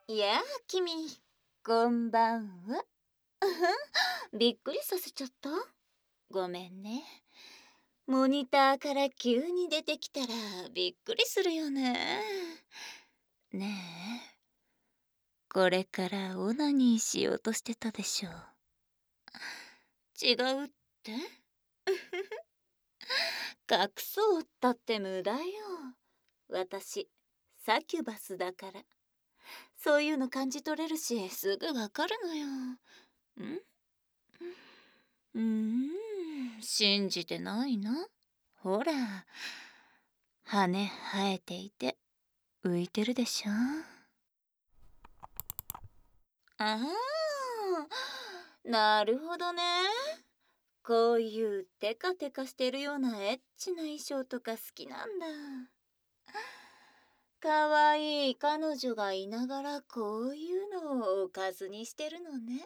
いやあ、君、こんばんは。びっくりさせちゃった。ごめんね。モニターから急に出てきたらびっくりするよね。ねえ、これからオナニーしようとしてたでしょ。違うって？隠そうったって無駄よ。私、サキュバスだから。そういうの感じ取れるし、すぐわかるのよ。信じてないな。ほら、羽生えていて浮いてるでしょ。ああ、なるほどね。こういうテカテカしてるようなエッチな衣装とか好きなんだ。かわいい彼女がいながらこういうのをおかずにしてるのね。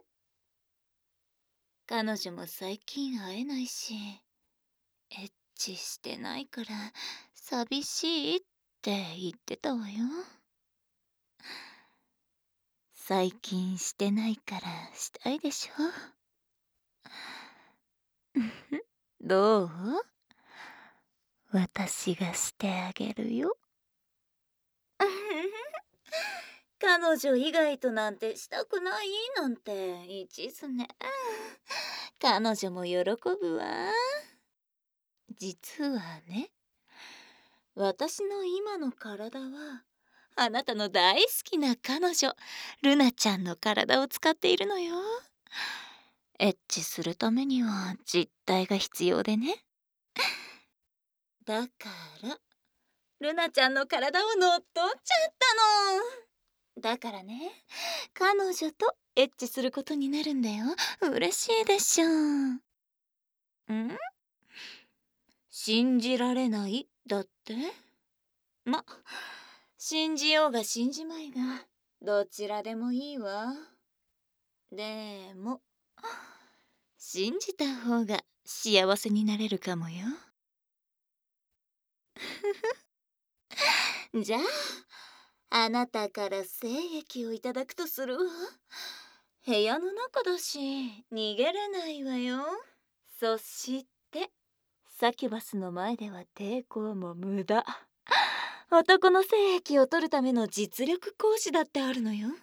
彼女も最近会えないし、エッチしてないから寂しいって言ってたわよ。最近してないからしたいでしょ。どう？私がしてあげるよ。彼女以外となんてしたくないなんて一途ね。彼女も喜ぶわ。実はね、私の今の体はあなたの大好きな彼女ルナちゃんの体を使っているのよ。エッチするためには実体が必要でね。だからルナちゃんの体を乗っ取っちゃったの。だからね、彼女とエッチすることになるんだよ。嬉しいでしょ。信じられないだって？ま、信じようが信じまいがどちらでもいいわ。でも信じた方が幸せになれるかもよ。じゃあ、あなたから精液をいただくとするわ。部屋の中だし逃げれないわよ。そしてサキュバスの前では抵抗も無駄。男の精液を取るための実力行使だってあるのよ。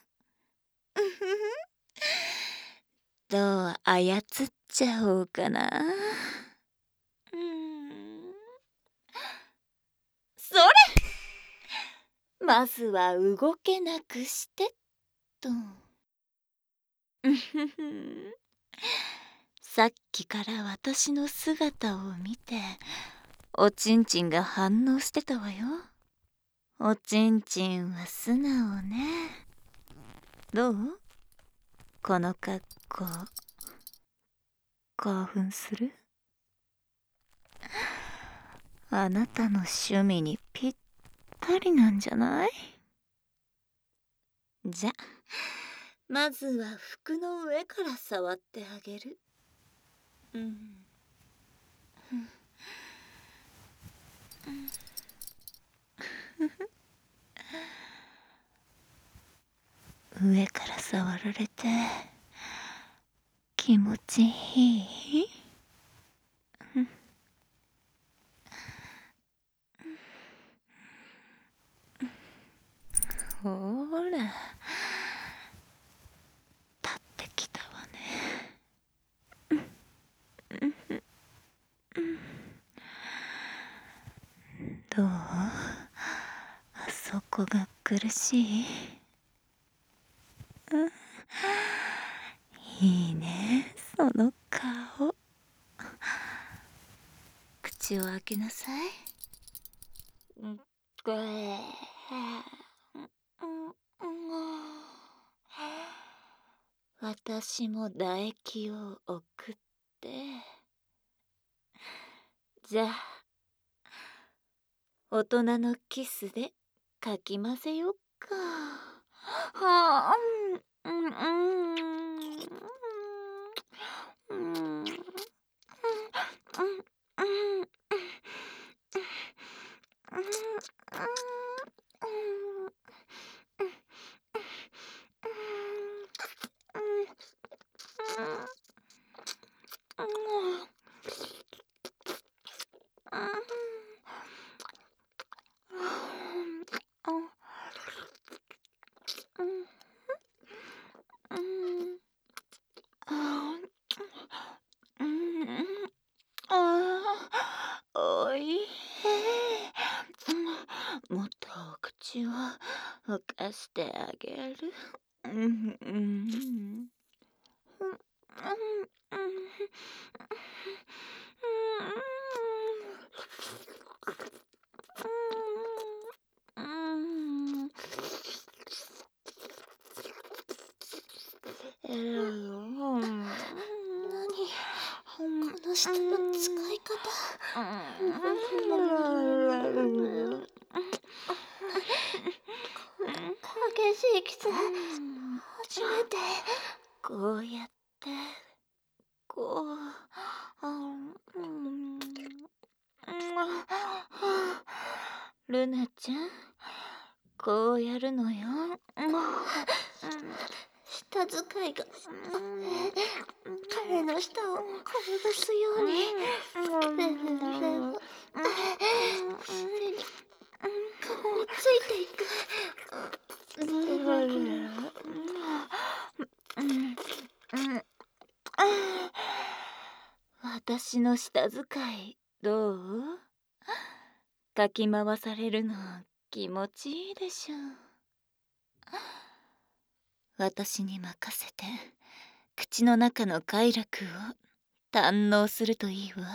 どう操っちゃおうかな。それ！まずは動けなくしてと。さっきから私の姿を見ておちんちんが反応してたわよ。おちんちんは素直ね。どう？この格好興奮する？あなたの趣味にぴったりなんじゃない？じゃ、まずは服の上から触ってあげる。上から触られて気持ちいい？ほら、立ってきたわね。どう？あそこが苦しい？いいね、その顔。口を開けなさい。私も唾液を送って。じゃあ、大人のキスでかき混ぜよっか。はあ、 ちを浮かしてあげる。うんうんうん。 この舌の使い方。激しいキス初めて。 こうやってこうルナちゃん、こうやるのよ。 舌使いが彼の舌を転がすように手に顔をついていく。 私の舌使いどう？かき回されるの気持ちいいでしょう。私に任せて口の中の快楽を堪能するといいわ。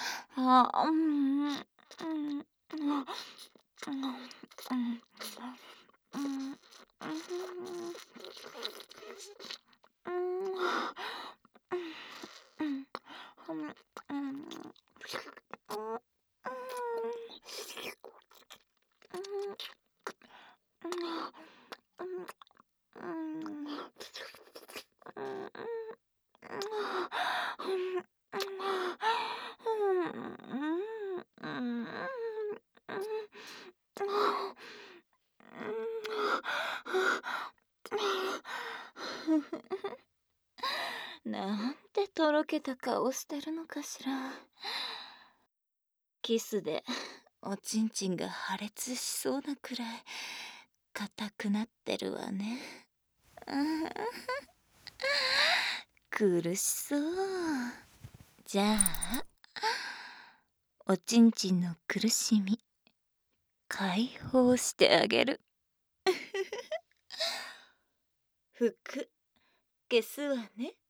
なんてとろけた顔してるのかしら。キスでおちんちんが破裂しそうなくらい硬くなってるわね。苦しそう。じゃあおちんちんの苦しみ解放してあげる。服消すわね。